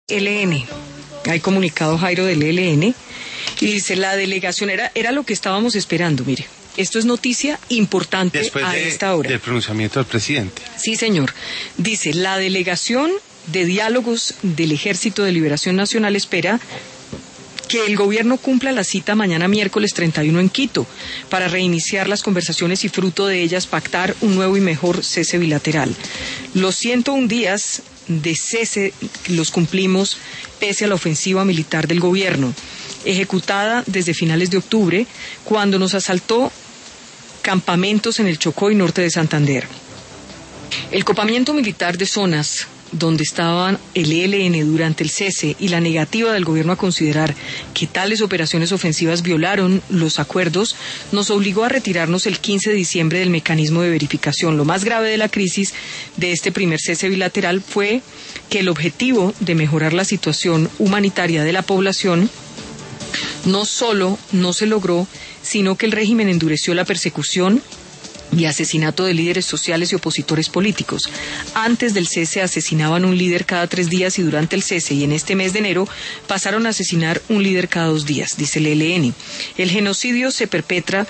ELN. Hay comunicado, Jairo, del ELN, y dice, la delegación era lo que estábamos esperando, mire. Esto es noticia importante a esta hora. Después del pronunciamiento del presidente. Sí, señor. Dice, la delegación de diálogos del Ejército de Liberación Nacional espera que el gobierno cumpla la cita mañana miércoles 31 en Quito para reiniciar las conversaciones y fruto de ellas pactar un nuevo y mejor cese bilateral. Los 101 días de cese los cumplimos pese a la ofensiva militar del gobierno, ejecutada desde finales de octubre, cuando nos asaltó campamentos en el Chocó y norte de Santander. El copamiento militar de zonas donde estaban el ELN durante el cese y la negativa del gobierno a considerar que tales operaciones ofensivas violaron los acuerdos, nos obligó a retirarnos el 15 de diciembre del mecanismo de verificación. Lo más grave de la crisis de este primer cese bilateral fue que el objetivo de mejorar la situación humanitaria de la población no solo no se logró, sino que el régimen endureció la persecución y asesinato de líderes sociales y opositores políticos. Antes del cese asesinaban un líder cada 3 días y durante el cese y en este mes de enero pasaron a asesinar un líder cada 2 días, dice el ELN. El genocidio que perpetra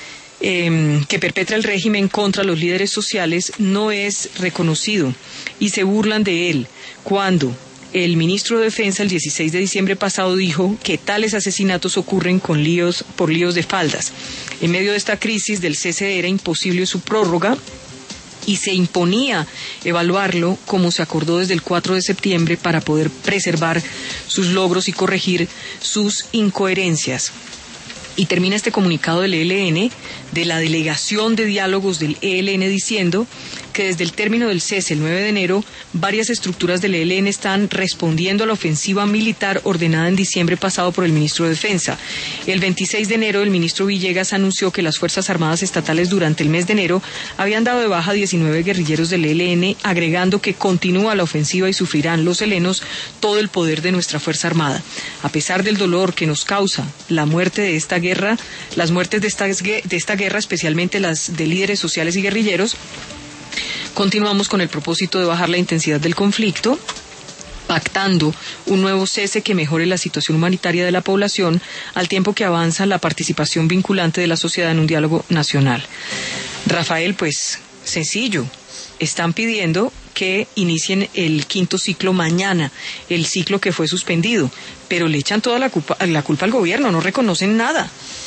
el régimen contra los líderes sociales no es reconocido y se burlan de él cuando el ministro de Defensa el 16 de diciembre pasado dijo que tales asesinatos ocurren por líos de faldas. En medio de esta crisis del cese era imposible su prórroga y se imponía evaluarlo como se acordó desde el 4 de septiembre para poder preservar sus logros y corregir sus incoherencias. Y termina este comunicado del ELN, de la delegación de diálogos del ELN, diciendo que desde el término del cese, el 9 de enero, varias estructuras del ELN están respondiendo a la ofensiva militar ordenada en diciembre pasado por el ministro de Defensa. El 26 de enero, el ministro Villegas anunció que las Fuerzas Armadas Estatales durante el mes de enero habían dado de baja a 19 guerrilleros del ELN, agregando que continúa la ofensiva y sufrirán los helenos todo el poder de nuestra Fuerza Armada. A pesar del dolor que nos causa la muerte de esta guerra, las muertes de esta guerra, especialmente las de líderes sociales y guerrilleros, continuamos con el propósito de bajar la intensidad del conflicto, pactando un nuevo cese que mejore la situación humanitaria de la población, al tiempo que avanza la participación vinculante de la sociedad en un diálogo nacional. Rafael, pues, sencillo, están pidiendo que inicien el 5º ciclo mañana, el ciclo que fue suspendido, pero le echan toda la culpa al gobierno, no reconocen nada.